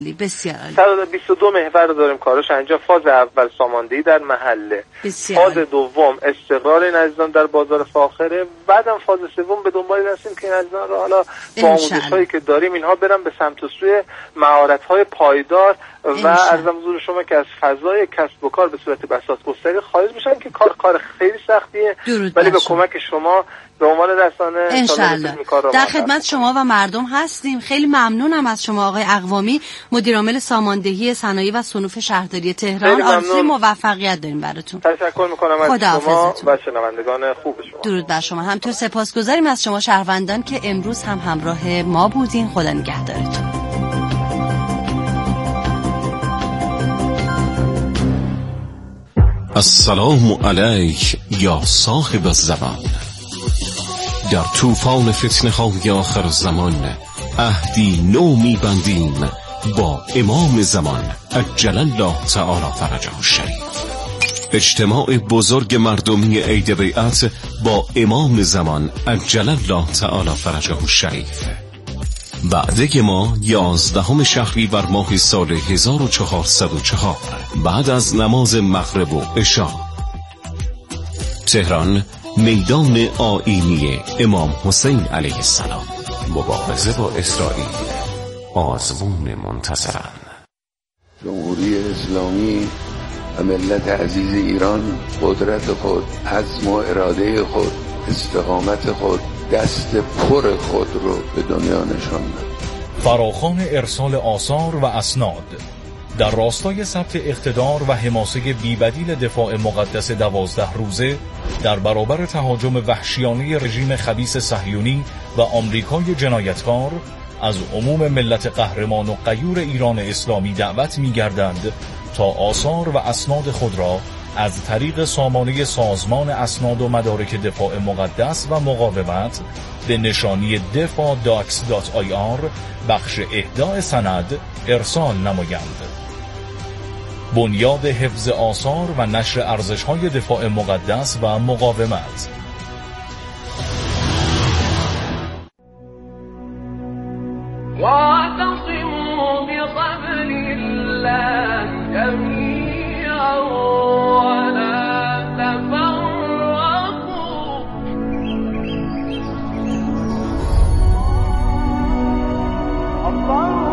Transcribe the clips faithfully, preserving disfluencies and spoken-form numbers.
بسیار عالی. صد و بیست و دو محور رو داریم کارش انجام. فاز اول ساماندهی در محله، بسیار. فاز دوم استقرار این عزیزان در بازار فاخره، بعدم فاز سوم به دنبال هستیم که این عزیزان رو حالا با آموزش‌هایی که داریم اینها برن به سمت و سوی مهارت‌های پایدار و عرضم حضور شما که از فضای کسب و کار به صورت بساط‌گستری خارج بشن که کار کار خیلی سختیه، ولی به کمک شما به عنوان رسانه انشالله در خدمت شما و مردم هستیم. خیلی ممنونم از شما آقای اقوامی، مدیر عامل ساماندهی صنایع و صنوف شهرداری تهران. آرزوی موفقیت داریم براتون. تشکر میکنم از شما و شنوندگان خوب شما. درود بر شما. همینطور سپاسگزاریم از شما شهروندان که امروز هم همراه ما بودین. خدا نگهدارتون. السلام علیک یا صاحب الزمان. در طوفان فتنه های آخر زمان عهدی نو می‌بندیم با امام زمان عجل الله تعالی فرجه الشریف. اجتماع بزرگ مردمی عید بیعت با امام زمان عجل الله تعالی فرجه الشریف. وعده ما یازدهم شهریور ماه سال هزار و چهارصد و چهار بعد از نماز مغرب و عشا. تهران، میدان آیینی امام حسین علیه السلام. مبارزه با اسرائیل، آزمون منتصران. جمهوری اسلامی و ملت عزیز ایران قدرت خود، عزم و اراده خود، استقامت خود، دست پر خود رو به دنیا نشان داد. فراخوان ارسال آثار و اسناد در راستای ثبت اقتدار و حماسه بی‌بدیل دفاع مقدس دوازده روزه در برابر تهاجم وحشیانه رژیم خبیث صهیونی و آمریکای جنایتکار، از عموم ملت قهرمان و غیور ایران اسلامی دعوت می‌گردند تا آثار و اسناد خود را از طریق سامانه سازمان اسناد و مدارک دفاع مقدس و مقاومت به نشانی دفاع داکس دات آی آر بخش اهداء سند ارسال نمایند. بنیاد حفظ آثار و نشر ارزش‌های دفاع مقدس و مقاومت. واعتصموا بحبل الله جميعا ولا تفرقوا. الله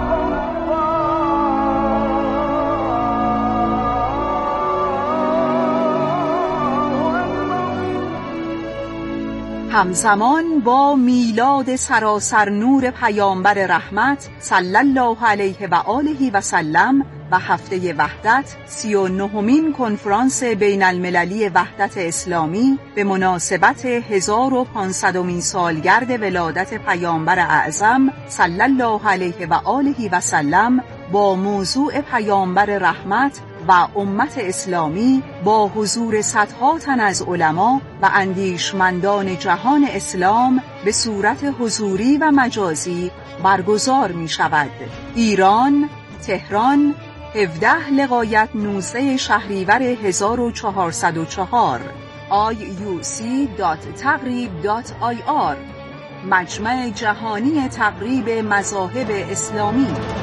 همزمان با میلاد سراسر نور پیامبر رحمت صلی الله علیه و آله و سلم و هفته وحدت، سی و نهمین کنفرانس بین المللی وحدت اسلامی به مناسبت هزار و پانصدمین سالگرد ولادت پیامبر اعظم صلی الله علیه و آله و سلم با موضوع پیامبر رحمت و امت اسلامی با حضور صدها تن از علما و اندیشمندان جهان اسلام به صورت حضوری و مجازی برگزار می شود. ایران، تهران، هفده لغایت نوزده شهریور هزار و چهارصد و چهار. آی یو سی دات تقریب دات آی آر. مجمع جهانی تقریب مذاهب اسلامی.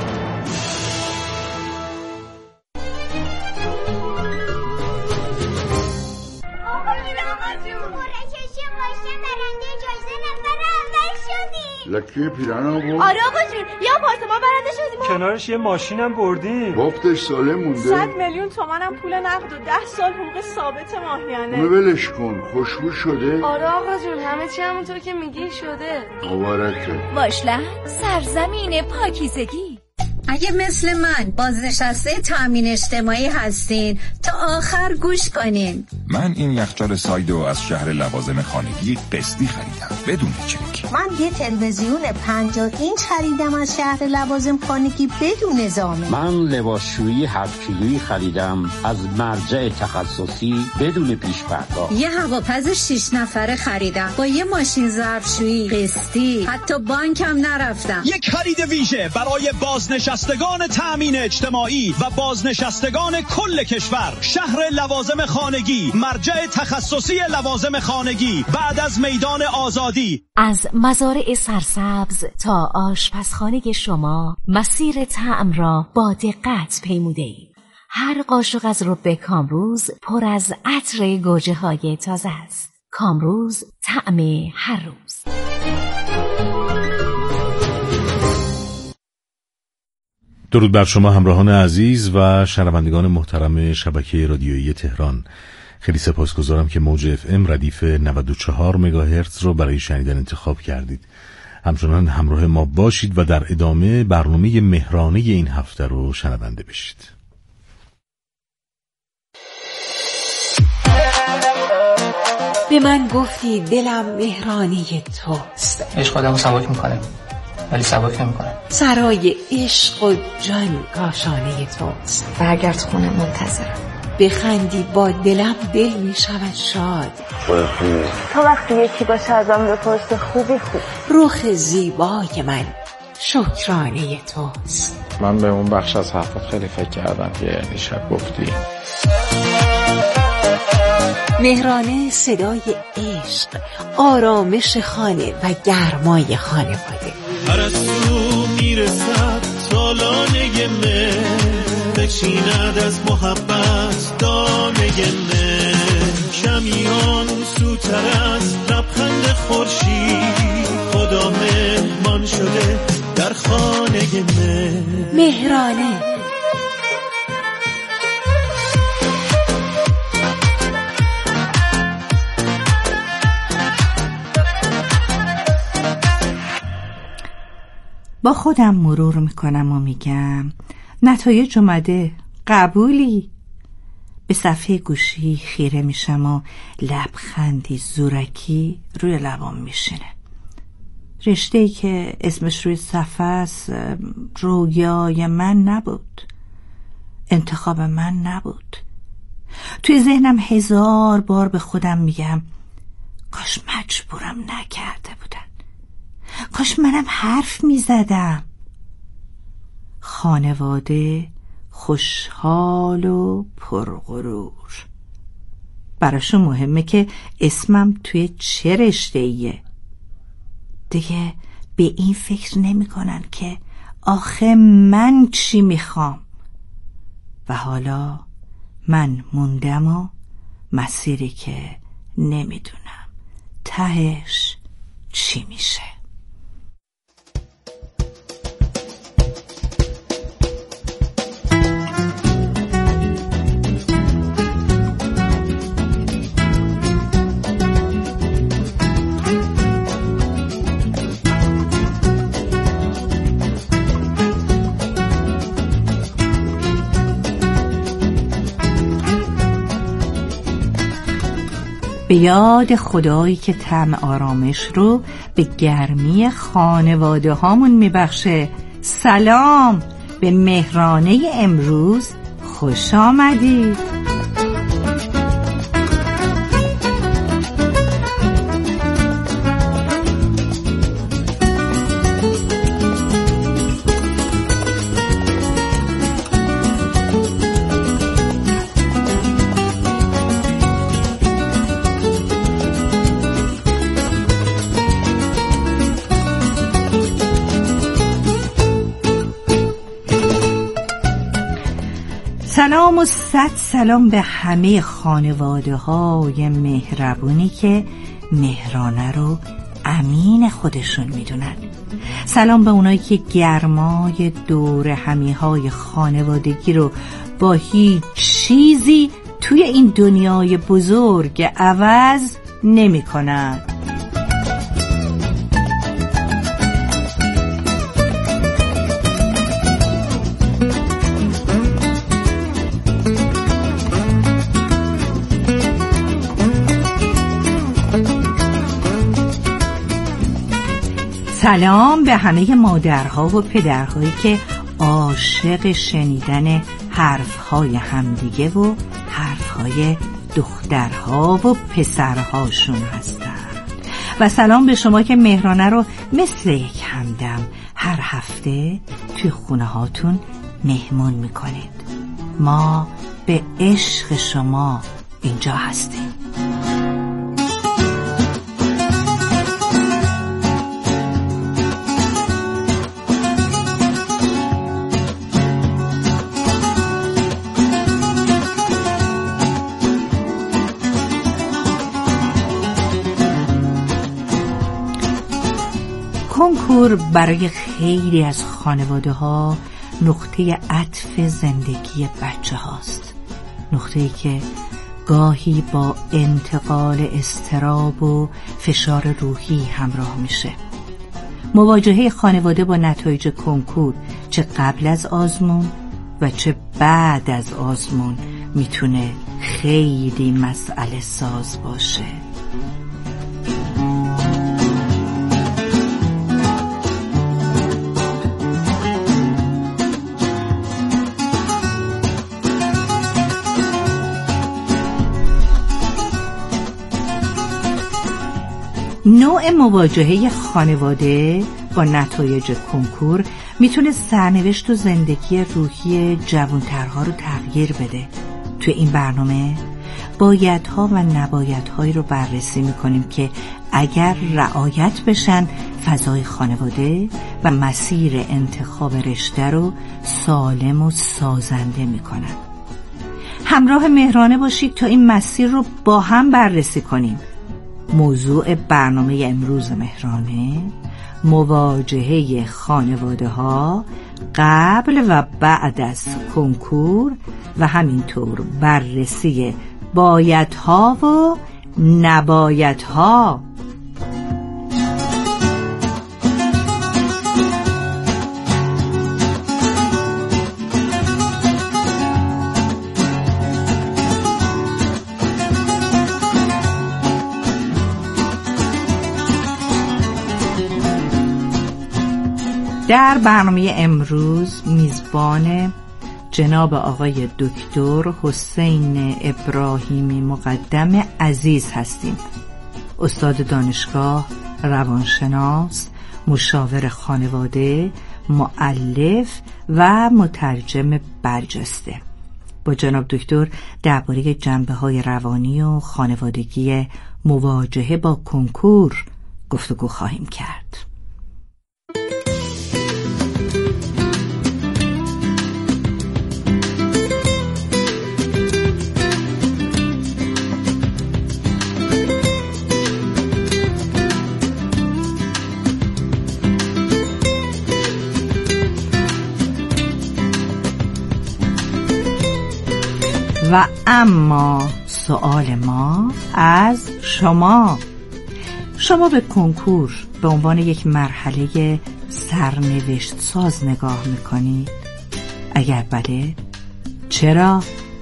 لکه پیرانو بود؟ آره آقا جون، یه آپارتمان برنده شدیم. کنارش یه ماشینم بردیم. گفتش ساله مونده. صد میلیون تومنم پول نقد و ده سال حقوق ثابت ماهیانه. اونو ولش کن، خوشبو شده؟ آره آقا جون، همه چی همونطور که میگی شده. مبارکه. واشلند، سرزمین پاکیزگی. اگه مثل من بازنشسته تامین اجتماعی هستین تا آخر گوش کنین. من این یخچال سایدو از شهر لوازم خانگی قسطی خریدم بدون چک. من یه تلویزیون پنجاه اینچ خریدم از شهر لوازم خانگی بدون زامن. من لباسشویی هفت کیلویی خریدم از مرجع تخصصی بدون پیش پرداخت. یه هواپز شش نفره خریدم با یه ماشین ظرفشویی قسطی، حتی بانکم نرفتم. یک خرید ویژه برای بازنشسته بازنشستگان تأمین اجتماعی و بازنشستگان کل کشور. شهر لوازم خانگی، مرجع تخصصی لوازم خانگی بعد از میدان آزادی. از مزارع سرسبز تا آشپزخانه شما مسیر طعم را با دقت پیموده‌اید. هر قاشق از رب کامروز پر از عطر گوجه های تازه است. کامروز، طعم هر روز. درود بر شما همراهان عزیز و شنوندگان محترم شبکه رادیویی تهران. خیلی سپاسگزارم که موج اف ام ردیف نود و چهار مگاهرتز رو برای شنیدن انتخاب کردید. همچنان همراه ما باشید و در ادامه برنامه مهرانه این هفته رو شنونده بشید. به من گفتی دلم مهرانه توست. عشق آدمو سبک میکنه ولی سبک نمیکنه. سرای عشق و جان کاشانه توست. برگرد خونه، منتظرم. بخندی با دلم دل میشود شاد. تا وقتی یکی باشه ازم بپرسه خوبی خوب. روح زیبای من شکرانه توست. من به اون بخش از حرفت خیلی فکر کردم که دیشب گفتی. مهرانه صدای عشق، آرامش خانه و گرمای خانواده. پرستو میرسد تالانه مهر، بچیند از محبت دانه مهر. شمیان سوتر از لبخند خورشید، خدا مهمان شده در خانه مهر. مهرانه با خودم مرور میکنم و میگم نتایج اومده، قبولی. به صفحه گوشی خیره میشم و لبخندی زورکی روی لبام میشینه. رشته‌ای که اسمش روی صفحه است رویای من نبود، انتخاب من نبود. توی ذهنم هزار بار به خودم میگم کاش مجبورم نکرده بودن، کاش منم حرف می زدم. خانواده خوشحال و پرغرور. براشون مهمه که اسمم توی چه رشته‌ایه. دیگه به این فکر نمی کنن که آخه من چی میخوام. و حالا من موندم و مسیری که نمیدونم تهش چی میشه. به یاد خدایی که طعم آرامش رو به گرمی خانواده هامون میبخشه. سلام به مهرانه امروز، خوش آمدید. سلام و صد سلام به همه خانواده های مهربونی که مهرانه رو امین خودشون میدونن. سلام به اونایی که گرمای دور همی های خانوادگی رو با هیچ چیزی توی این دنیای بزرگ عوض نمی کنن. سلام به همه مادرها و پدرهایی که عاشق شنیدن حرفهای همدیگه و حرفهای دخترها و پسرهاشون هستن. و سلام به شما که مهرانه رو مثل یک همدم هر هفته توی توی خونه هاتون مهمون میکنید. ما به عشق شما اینجا هستیم. کنکور برای خیلی از خانواده ها نقطه عطف زندگی بچه هاست، نقطه‌ای که گاهی با انتقال اضطراب و فشار روحی همراه میشه. مواجهه خانواده با نتایج کنکور چه قبل از آزمون و چه بعد از آزمون میتونه خیلی مسئله ساز باشه. نوع مواجهه خانواده با نتایج کنکور میتونه سرنوشت و زندگی روحی جوانترها رو تغییر بده. توی این برنامه بایدها و نبایدهایی رو بررسی میکنیم که اگر رعایت بشن فضای خانواده و مسیر انتخاب رشته رو سالم و سازنده میکنن. همراه مهرانه باشید تا این مسیر رو با هم بررسی کنیم. موضوع برنامه امروز مهرانه مواجهه خانواده ها قبل و بعد از کنکور و همینطور بررسی بایدها و نبایدها. در برنامه امروز میزبان جناب آقای دکتر حسین ابراهیمی مقدم عزیز هستیم، استاد دانشگاه، روانشناس، مشاور خانواده، مؤلف و مترجم برجسته. با جناب دکتر درباره جنبه‌های روانی و خانوادگی مواجهه با کنکور گفتگو خواهیم کرد. و اما سوال ما از شما، شما به کنکور به عنوان یک مرحله سرنوشت ساز نگاه میکنید؟ اگر بله، چرا؟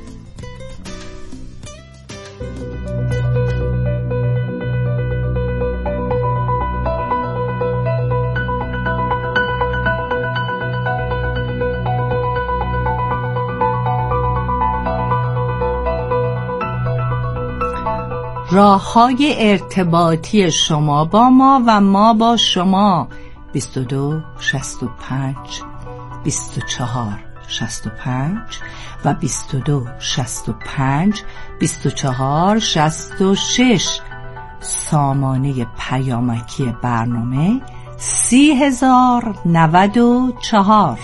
راه‌های ارتباطی شما با ما و ما با شما: بیست و دو شصت و پنج بیست و چهار شصت و پنج و بیست و دو شصت و پنج بیست و چهار شصت و شش. سامانه پیامکی برنامه سی هزار نود و چهار.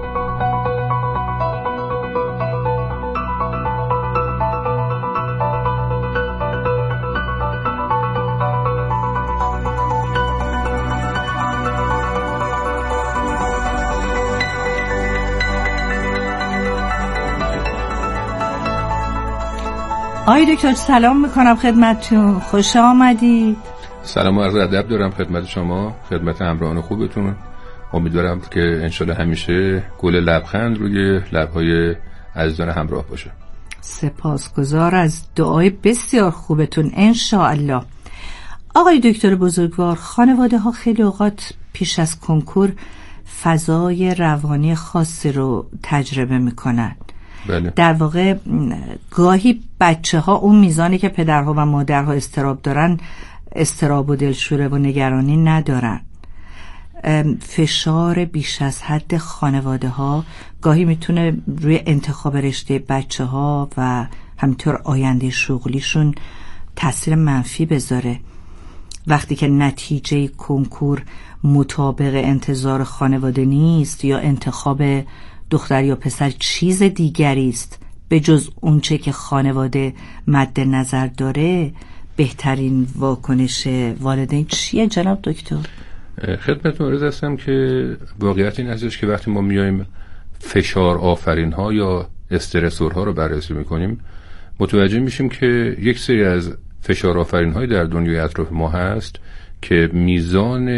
آقای دکتر سلام میکنم خدمتتون، خوش آمدید. سلام و عرض ادب دارم خدمت شما، خدمت همراهان خوبتون. امیدوارم که انشالله همیشه گل لبخند روی لبهای عزیزان همراه باشه. سپاسگزار از دعای بسیار خوبتون انشاءالله. آقای دکتر بزرگوار، خانواده ها خیلی اوقات پیش از کنکور فضای روانی خاصی رو تجربه میکنن. بله. در واقع گاهی بچه ها اون میزانی که پدرها و مادرها استراب دارن استراب و دلشوره و نگرانی ندارن. فشار بیش از حد خانواده ها گاهی میتونه روی انتخاب رشته بچه ها و همینطور آینده شغلیشون تاثیر منفی بذاره. وقتی که نتیجه کنکور مطابق انتظار خانواده نیست یا انتخاب دختر یا پسر چیز دیگری است به جز اونچه که خانواده مد نظر داره، بهترین واکنش والدین چیه جناب دکتر؟ خدمتتون عرض هستم که واقعیت این هستش که وقتی ما میایم فشار آفرین ها یا استرسور ها رو بررسی میکنیم متوجه میشیم که یک سری از فشار آفرین های در دنیای اطراف ما هست که میزان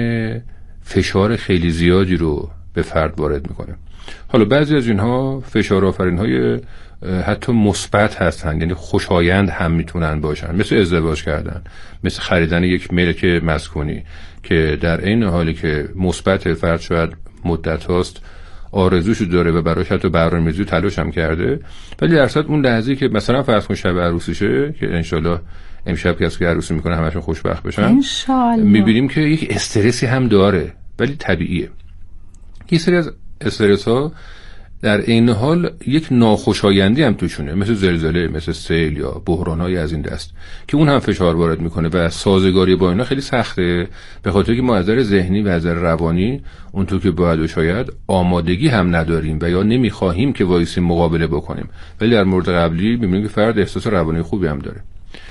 فشار خیلی زیادی رو به فرد وارد میکنه. حالا بعضی از اینها فشار آفرین های حتی مثبت هستن، یعنی خوشایند هم میتونن باشن، مثل ازدواج کردن، مثل خریدن یک ملک مسکونی که در این حالی که مثبت، فرد شاید مدت هاست آرزوشو داره و براش حتی برنامه‌ریزی تلاش هم کرده، ولی در اصل اون لحظه‌ای که مثلا فرض کن شب عروسیشه که انشالله امشب کسی که عروسی میکنه همشون خوشبخت بشن انشالله، میبینیم که یک استرسی هم داره ولی طبیعیه. یه سری از استرس ها در این حال یک ناخوشایندی هم توشونه، مثل زلزله، مثل سیل یا بحران‌های از این دست که اون هم فشار وارد میکنه و سازگاری با اینا خیلی سخته، به خاطر که ما از نظر ذهنی و از نظر روانی اونطور که باید و شاید آمادگی هم نداریم و یا نمیخواهیم که وایسیم مقابله بکنیم، ولی در مورد قبلی میبینیم که فرد احساس روانی خوبی هم داره.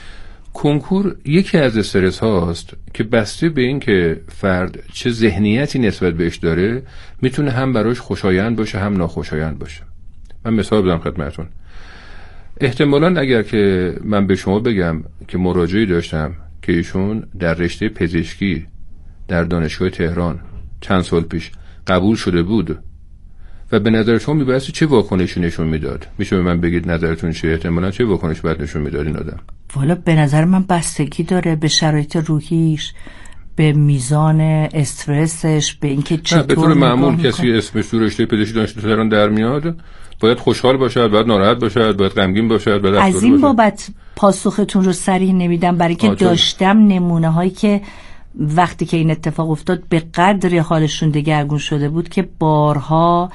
کنکور یکی از استرس هاست که بسته به این که فرد چه ذهنیتی نسبت بهش داره میتونه هم براش خوشایند باشه هم ناخوشایند باشه. من مثال بدم خدمتتون. احتمالاً اگر که من به شما بگم که مراجعی داشتم که ایشون در رشته پزشکی در دانشگاه تهران چند سال پیش قبول شده بود و به نظر شما میبایستی چه واکنشی نشون میداد؟ میشه به من بگید نظرتون چیه؟ احتمالاً چه واکنشی باید نشون میداد این آدم؟ والا به نظر من بستگی داره به شرایط روحیش، به میزان استرسش، به اینکه چطور به طور معمول کسی اسمش تو رشته پزشکی دانشگاه تهران در میاد باید خوشحال باشد، باید ناراحت باشد، باید غمگین باشد، باید از این بابت پاسختون رو صریح نمیدم، برای که داشتم نمونه هایی که وقتی که این اتفاق افتاد به قدری حالشون دگرگون شده بود که بارها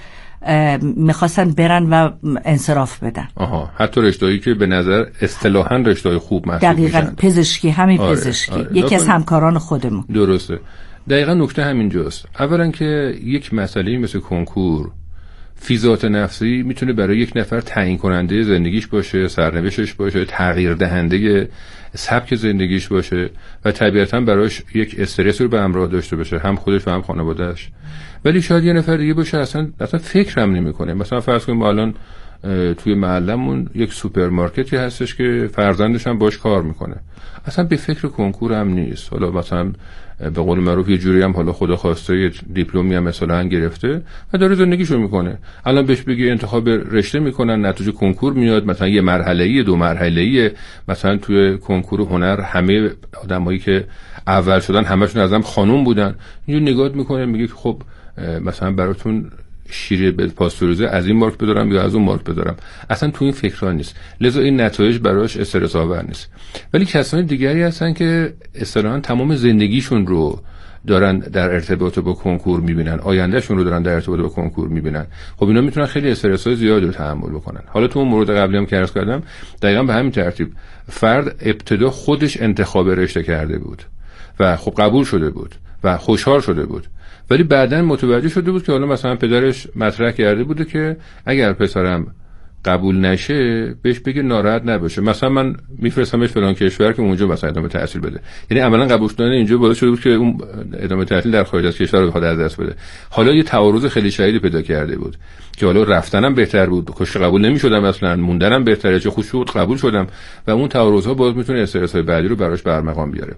میخواستن برن و انصراف بدن. آها، حتی رشته‌ای که به نظر اصطلاحاً رشته خوب محسوب میشن. دقیقاً پزشکی، همین آره، پزشکی آره. یکی از همکاران خودمون. درسته. دقیقاً نکته همینجاست. اولا که یک مسئله مثل کنکور فی ذات نفسی میتونه برای یک نفر تعیین کننده زندگیش باشه، سرنوشتش باشه، تغییر دهنده سبک زندگیش باشه و طبیعتاً براش یک استرس رو به همراه داشته باشه، هم خودش و هم خانواده‌اش. ولی شاید یه نفر دیگه باشه اصلا اصلا فکر هم نمی‌کنه. مثلا فرض کنیم ما الان توی محلمون یک سوپرمارکتی هستش که فرزندش هم باش کار میکنه، اصلا به فکر کنکور هم نیست. حالا مثلا به قول معروف یه جوری هم حالا خدا خواسته یه دیپلمی هم مثلا گرفته و داره زندگیشو میکنه. الان بهش بگی انتخاب رشته میکنن، نتیجه کنکور میاد مثلا یه مرحله‌ای، دو مرحله‌ای، مثلا توی کنکور هنر همه آدمایی که اول شدن همشون ازم خانوم بودن، اینجوری نگاه میکنه میگه خب مثلا براتون شیر به پاستوریزه از این مارک بدارم یا از اون مارک بدارم، اصلا تو این فکرها نیست، لذا این نتایج براش استرس آور نیست. ولی کسان دیگری هستن که اصطلاحاً تمام زندگیشون رو دارن در ارتباط با کنکور میبینن، آیندهشون رو دارن در ارتباط با کنکور میبینن. خب اینا میتونن خیلی استرس‌های زیادی رو تحمل بکنن. حالا تو اون مورد قبلی هم که عرض کردم دقیقاً به همین ترتیب فرد ابتدا خودش انتخاب رشته کرده بود و خب قبول شده بود و خوشحال شده بود، ولی بعداً متوجه شده بود که حالا مثلا پدرش مطرح کرده بوده که اگر پسرم قبول نشه بهش بگه ناراحت نباشه، مثلا من میفرستمش فلان کشور که اونجا مثلا ادامه تحصیل بده. یعنی عملاً قبول شدن اینجا باعث شده بود که اون ادامه تحصیل در خارج از کشور رو بخواد از دست بده. حالا یه تعارض خیلی شدید پیدا کرده بود که حالا رفتنم بهتر بود، کاش قبول نمی‌شدم، اصلا موندنم بهتره، چه خوش شد قبول شدم، و اون تعارض‌ها باز میتونه استرس‌های بعدی رو براش برمقام بیاره.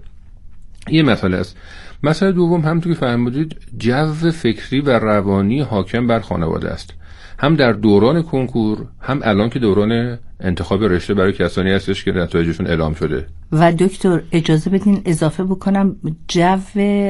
یه مسئله است. مسئله دوم همونطور که فهمیدید جو فکری و روانی حاکم بر خانواده است، هم در دوران کنکور هم الان که دوران انتخاب رشته برای کسانی هستش که نتایجشون اعلام شده. و دکتر اجازه بدین اضافه بکنم جو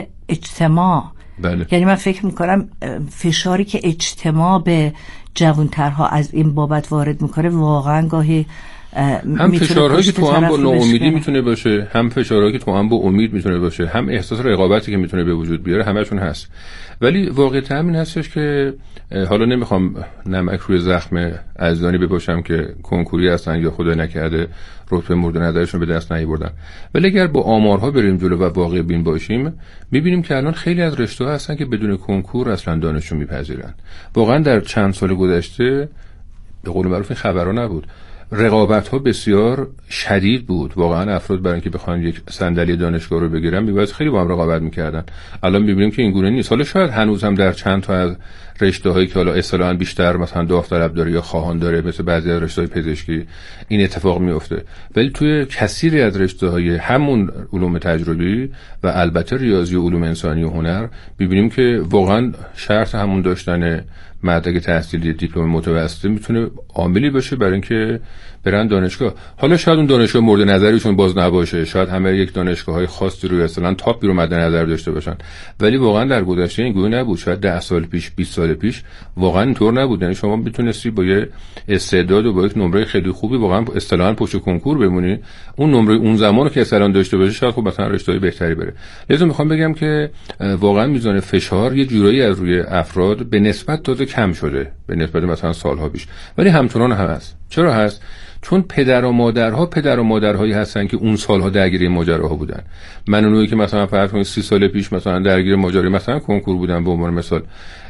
اجتماع. بله. یعنی من فکر میکنم فشاری که اجتماع به جوانترها از این بابت وارد میکنه واقعا گاهی هم فشارهایی که تو هم با ناامیدی میتونه باشه، هم فشارهایی که تو هم با امید میتونه باشه، هم احساس رقابتی که میتونه به وجود بیاره، همشون هست. ولی واقعیت همین هستش که حالا نمیخوام نمک روی زخم عزیزانی بپاشم که کنکوری هستن یا خدا نکرده رتبه مورد نظرشون به دست نیاوردن، ولی اگر با آمارها بریم جلو و واقع بین باشیم میبینیم که الان خیلی از رشته‌ها هستن که بدون کنکور اصلا دانشجو میپذیرن. واقعا در چند سال گذشته به قول معروف این خبرها نبود، رقابت ها بسیار شدید بود. واقعا افراد برای اینکه بخوان یک صندلی دانشگاه رو بگیرن میباید خیلی با هم رقابت میکردن. الان میبینیم که این گونه نیست. حالا شاید هنوز هم در چند تا از رشته هایی که حالا اصطلاحاً بیشتر مثلا داوطلب داره یا خواهان داره، مثل بعضی از رشته های پزشکی، این اتفاق میفته، ولی توی کثیری از رشته های همون علوم تجربی و البته ریاضی و علوم انسانی و هنر میبینیم که واقعا شرط همون داشتن مدرک تحصیلی دیپلم متوسطه میتونه عاملی باشه برای اینکه برن دانشگاه. حالا شاید اون دانشگاه مورد نظریشون باز نباشه، شاید همه یک دانشگاه‌های خاصی رو مثلا تاپی رو مد نظر داشته باشن، ولی واقعا در گذشته این گونه نبود. شاید ده سال پیش، بیست سال پیش واقعا اینطور نبود. یعنی شما میتونستی با یه استعداد و با یک نمره خیلی خوبی واقعا اصطلاحاً پشت کنکور بمونی، اون نمره اون زمانو که اصطلاحاً داشته باشی شاید خب مثلا رشته‌های بهتری بره. لذا میخوام بگم که واقعا میزان فشار یه جورایی از روی افراد به نسبت تازه کم شده به نسبت مثلا سالها پیش، ولی همچنان هم هست. چرا هست؟ چون پدر و مادرها پدر و مادرهایی هستن که اون سالها درگیر ماجراها بودن. من اونایی که مثلا فرض کنید سی سال پیش مثلا درگیر ماجرای مثلا کنکور بودن به عنوان مثال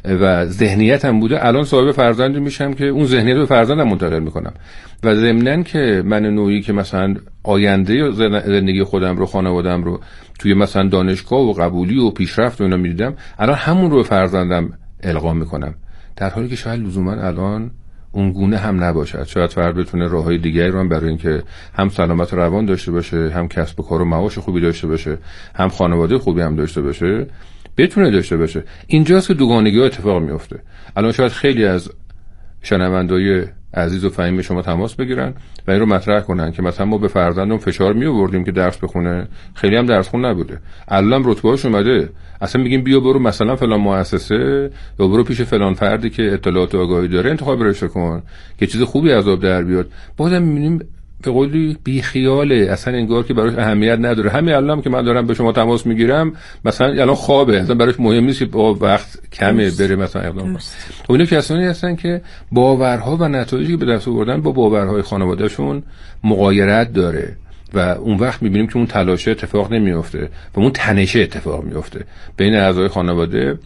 و ذهنیتم بوده، الان صاحب فرزندی میشم که اون ذهنیت به فرزندم منتقل میکنم. و ضمناً که من نوعی که مثلا آینده زندگی خودم رو، خانواده‌ام رو توی مثلا دانشگاه و قبولی و پیشرفت و اینا میدیدم، الان همون رو به فرزندم القا میکنم، در حالی که شاید لزوما الان اون گونه هم نباشد. شاید فرد بتونه راههای دیگری رو هم برای اینکه هم سلامت روان داشته باشه، هم کسب و کار و معاش خوبی داشته باشه، هم خانواده خوبی هم داشته باشه، بتونه داشته باشه. اینجاست که دوگانگی‌ها اتفاق میفته. الان شاید خیلی از شنونده‌های عزیز و فهیم شما تماس بگیرن و این رو مطرح کنن که مثلا ما به فرزندم فشار می آوردیم که درس بخونه، خیلی هم درس خون نبوده، الان رتبه‌اش اومده، اصلا میگیم بیا برو مثلا فلان مؤسسه یا برو پیش فلان فردی که اطلاعات و آگاهی داره انتخاب رشته کن که چیز خوبی از آب در بیاد. بازم می‌بینیم به قولی بی خیاله، اصلا انگار که براش اهمیت نداره. همین الانم که من دارم به شما تماس میگیرم مثلا الان خوابه، اصلا براش مهم نیست که وقت کمه بره مثلا اقدام کنه. اونا کسانی هستن که باورها و نتایجی که به دست آوردن با باورهای خانوادهشون مغایرت داره و اون وقت میبینیم که اون تلاشه اتفاق نمیفته و اون تنشه اتفاق میفته بین اعضای خانواده.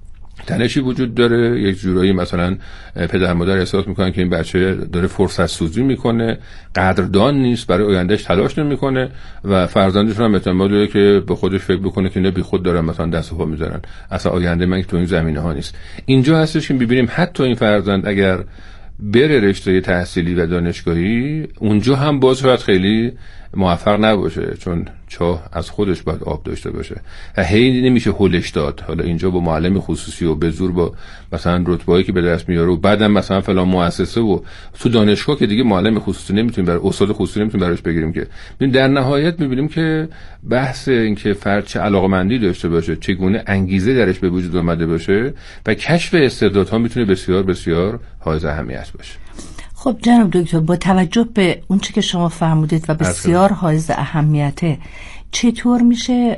تنشی وجود داره، یک جورایی مثلا پدر مادر احساس میکنن که این بچه داره فرصت سوزی میکنه، قدردان نیست، برای آیندهش تلاش نمیکنه و فرزندشون هم احتمال داره که به خودش فکر بکنه که نه بی خود دارن مثلا دست و پا میذارن، اصلا آینده من تو این زمینه ها نیست. اینجا هستش که ببینیم حتی این فرزند اگر بره رشته تحصیلی و دانشگاهی، اونجا هم باز شاید خیلی موفق نباشه، چون چاه از خودش باید آب داشته باشه و هی نمیشه هولش داد. حالا اینجا با معلم خصوصی و به زور با مثلا رتبه‌ای که به دست میاره و بعدم مثلا فلان مؤسسه و تو دانشگاه که دیگه معلم خصوصی نمیتونیم برای استاد خصوصی نمیتونیم براش بگیریم که. در نهایت میبینیم که بحث این که فرد چه علاقمندی داشته باشه، چگونه انگیزه درش به وجود اومده باشه و کشف استعدادها میتونه بسیار بسیار حائز اهمیت باشه. خب جناب دکتر، با توجه به اون چه که شما فرمودید و بسیار حائز اهمیته، چطور میشه،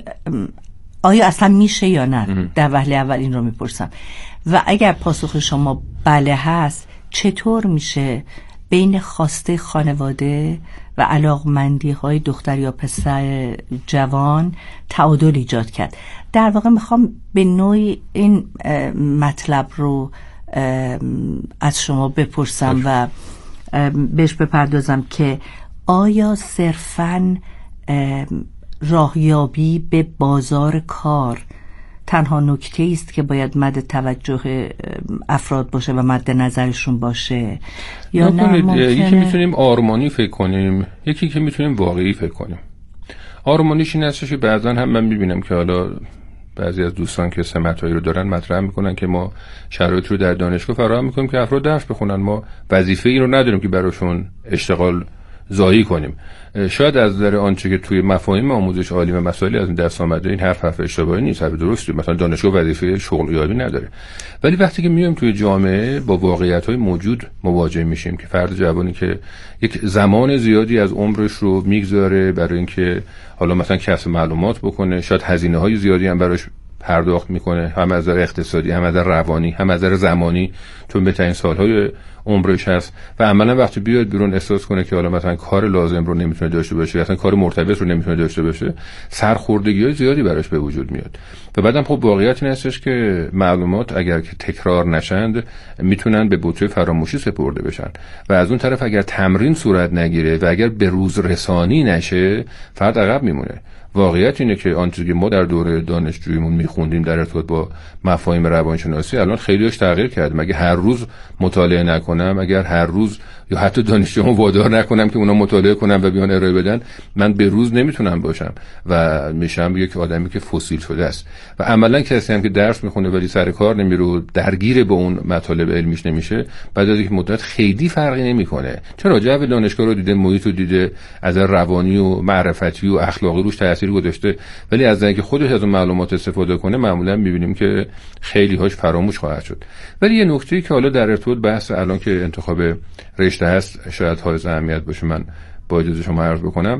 آیا اصلا میشه یا نه؟ در وهله اول این رو میپرسم و اگر پاسخ شما بله هست، چطور میشه بین خواسته خانواده و علاقمندی های دختر یا پسر جوان تعادل ایجاد کرد؟ در واقع میخوام به نوعی این مطلب رو از شما بپرسم و بهش بپردازم که آیا صرفاً راهیابی به بازار کار تنها نکته است که باید مد توجه افراد باشه و مد نظرشون باشه، یا نه ممکنه یکی میتونیم آرمانی فکر کنیم، یکی که میتونیم واقعی فکر کنیم. آرمانیش این هستش که بعضا هم من میبینم که حالا بعضی از دوستان که سمتایی رو دارن مطرح میکنن که ما شرایط رو در دانشگاه فراهم میکنیم که افراد درس بخونن، ما وظیفه این رو نداریم که براشون اشتغال زایی کنیم. شاید از نظر آنچه که توی مفاهیم آموزش عالی و مسائلی از این دست آمده این حرف حرف اشتباهی نیست، حرف درستی، مثلا دانشگاه وظیفه شغل یابی نداره. ولی وقتی که میایم توی جامعه با واقعیت‌های موجود مواجه میشیم که فرد جوانی که یک زمان زیادی از عمرش رو میگذاره برای اینکه حالا مثلا کسب معلومات بکنه، شاید هزینه‌های زیادی هم براش پرداخت میکنه، هم از نظر اقتصادی، هم از نظر روانی، هم از نظر زمانی، چون بهترین سالهای عمرش هست و عملا وقتی بیاد بیرون احساس کنه که حالا مثلا کار لازم رو نمیتونه داشته باشه، اصلا کار مرتبط رو نمیتونه داشته باشه، سرخوردگی‌های زیادی براش به وجود میاد. و بعدم خب واقعیت این هستش که معلومات اگر که تکرار نشند میتونن به بطری فراموشی سپرده بشن و از اون طرف اگر تمرین صورت نگیره و اگر به روز رسانی نشه فرد عقب میمونه. واقعیت اینه که آنچه که ما در دوره دانشجوییمون میخوندیم در ارتباط با مفاهیم روانشناسی الان خیلیش تغییر کرد. مگه هر روز مطالعه نکنم، اگر هر روز یا حتی دانشجوامو وادار نکنم که اونا مطالعه کنن و بیان ارائه بدن، من به روز نمیتونم باشم و میشم یک آدمی که فسیل شده است. و عملا کسی هم که درس میخونه ولی سر کار نمیره، درگیر به اون مطالب علمیش نمیشه، بعد از یک مدت خیلی فرقی نمیکنه. چرا جو دانشگاه رو دیده، محیط رو دیده، از روانی و معرفتی و اخلاقی روش تاثیر گذاشته، ولی از اینکه خودش از اون معلومات استفاده کنه معمولا میبینیم که خیلی هاش فراموش خواهد شد. ولی یه نکته‌ای که حالا در ارتباط بحث الان که انتخاب رشته هست شاید حائز اهمیت باشه، من با اجازه شما عرض بکنم.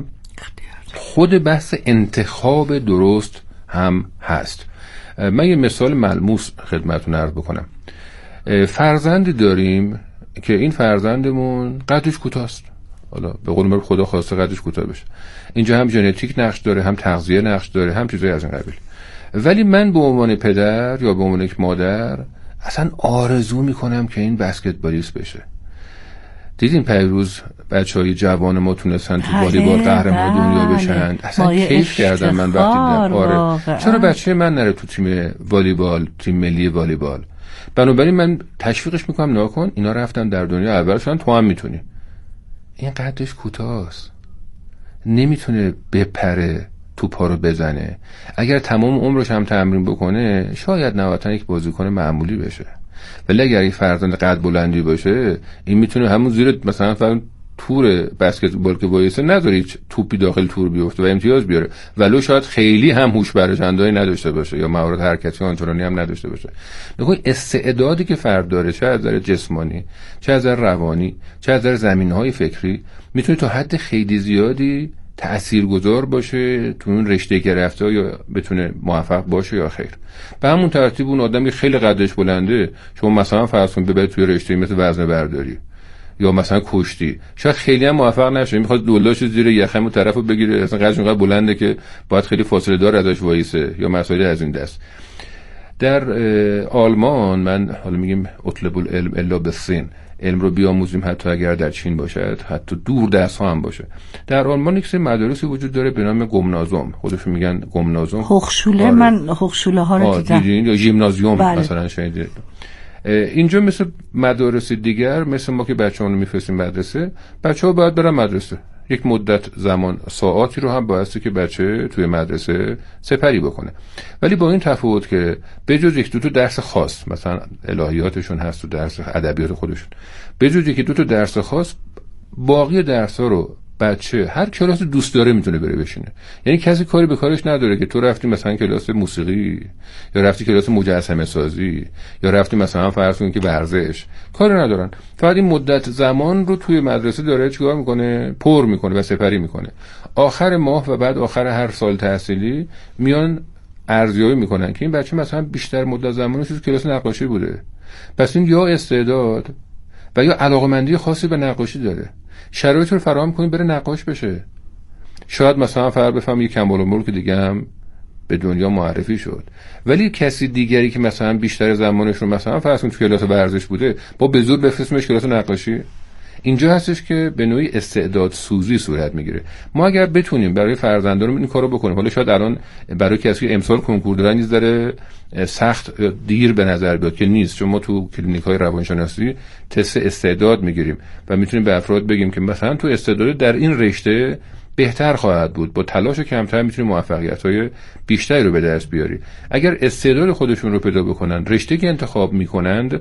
خود بحث انتخاب درست هم هست. من یه مثال ملموس خدمتتون عرض بکنم. فرزندی داریم که این فرزندمون قدش کوتاست، حالا به قول معروف خدا خواسته قدش کوتاه بشه. اینجا هم ژنتیک نقش داره، هم تغذیه نقش داره، هم چیزای از این قبیل. ولی من به عنوان پدر یا به عنوان یک مادر اصلا آرزو میکنم که این بسکتبالیست بشه. دیدین پیروز بچهای جوان ما تونستن تو والیبال قهرمان دنیا بشن، اصلا کیف کردم من وقتی دیدم. آره چرا بچه من نره تو تیم والیبال، تیم ملی والیبال؟ بنابراین من تشویقش میکنم ناکن، اینا رفتن در دنیا اول شدن، تو هم میتونی. این قدش کوتاست، نمیتونه بپره توپا رو بزنه. اگر تمام عمرش هم تمرین بکنه شاید نهایتاً یک بازیکن معمولی بشه. ولی اگر این فرزند قد بلندی باشه، این میتونه همون زیر مثلا فرض تور بسکتبال که وایسه نذاره توپی داخل تور بیفته و امتیاز بیاره، ولو شاید خیلی هم هوش برشنده‌ای نداشته باشه یا مهارت حرکتی آنچنانی هم نداشته باشه. ببین استعدادی که فرد داره، چه از نظر جسمانی، چه از نظر روانی، چه از نظر زمینه‌های فکری، میتونه تا حد خیلی زیادی تأثیرگذار باشه تو اون رشته که رفته یا بتونه موفق باشه یا خیر. به همون ترتیب اون آدمی خیلی قدش بلنده، شما مثلا فرض کن ببرید توی رشته مثل وزنه برداری یا مثلا کشتی، شاید خیلی هم موفق نشه، میخواد دولاش زیر یخم اون طرفو بگیره، اصلا قدش اونقدر بلنده که باید خیلی فاصله دار ازش وایسه یا مسائل از این دست. در آلمان من حالا میگیم اطلب العلم الا بالصین، علم رو بیاموزیم حتی اگر در چین باشد، حتی دور دست ها هم باشه. در آلمان یک سری مدارسی وجود داره به نام گمنازوم، خودشون میگن گمنازوم. هوخشوله. آره. من هوخشوله ها رو دیدم. یا ژیمنازیوم بله. مثلا شنیدید. اینجا مثل مدارس دیگر، مثل ما که بچه‌ها رو میفرستیم مدرسه، بچه‌ها باید برن مدرسه. یک مدت زمان ساعاتی رو هم بایستی که بچه توی مدرسه سپری بکنه. ولی با این تفاوت که بجز یک دو تا درس خاص، مثلا الهیاتشون هست و درس ادبیات خودشون، بجز یک دو تا درس خاص باقی درس‌ها رو بچه هر کلاس دوست داره میتونه بره بشینه. یعنی کسی کاری به کارش نداره که تو رفتی مثلا کلاس موسیقی یا رفتی کلاس مجسمه سازی یا رفتی مثلا فرض کن که ورزش، کاری ندارن. فقط این مدت زمان رو توی مدرسه داره چیکار میکنه؟ پر میکنه و سپری میکنه. آخر ماه و بعد آخر هر سال تحصیلی میان ارزیابی میکنن که این بچه مثلا بیشتر مدت زمانش تو کلاس نقاشی بوده، پس این یا استعداد و یا علاقمندی خاصی به نقاشی داره، شرایط رو فراهم کنیم بره نقاش بشه. شاید مثلا فرض بفهم یک کمال العمر که دیگه هم به دنیا معرفی شد، ولی کسی دیگری که مثلا بیشتر زمانش رو مثلا فرض کن تو کلاس ورزش بوده، با به زور بفرستیمش کلاس نقاشی. اینجا هستش که به نوعی استعداد سوزی صورت میگیره. ما اگر بتونیم برای فرزندانمون این کارو بکنیم، حالا شاید الان برای کسی که امسال کنکور دارن نیز داره سخت دیر به نظر بیاد که نیست، چون ما تو کلینیک‌های روانشناسی تست استعداد میگیریم و میتونیم به افراد بگیم که مثلا تو استعداد در این رشته بهتر خواهد بود، با تلاش کمتر میتونی موفقیت‌های بیشتری رو به دست بیاری. اگر استعداد خودشون رو پیدا بکنن، رشته که انتخاب میکنند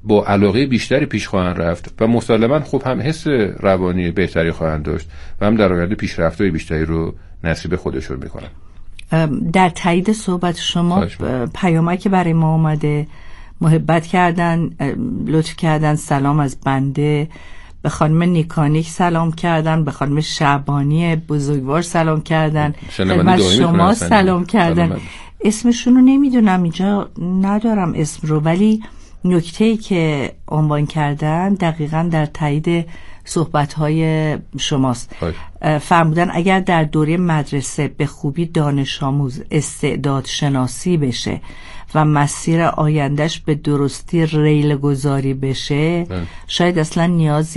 با علاقه بیشتری پیش خواهند رفت و مسلماً خب هم حس روانی بهتری خواهند داشت و هم در آینده پیشرفت‌های بیشتری رو نصیب خودشون میکنن. در تایید صحبت شما پیامکی که برای ما اومده، محبت کردن، لطف کردن، سلام از بنده، به خانم نیکانیک سلام کردن، به خانم شعبانی بزرگوار سلام کردن، خدمت شما سلام کردن. سلام. اسمشون رو نمیدونم، اینجا ندارم اسم رو، ولی نکته‌ای که عنوان کردن دقیقاً در تایید صحبت‌های شماست. فرمودن اگر در دوره مدرسه به خوبی دانش آموز استعداد شناسی بشه و مسیر آیندهش به درستی ریل گذاری بشه، شاید اصلا نیازی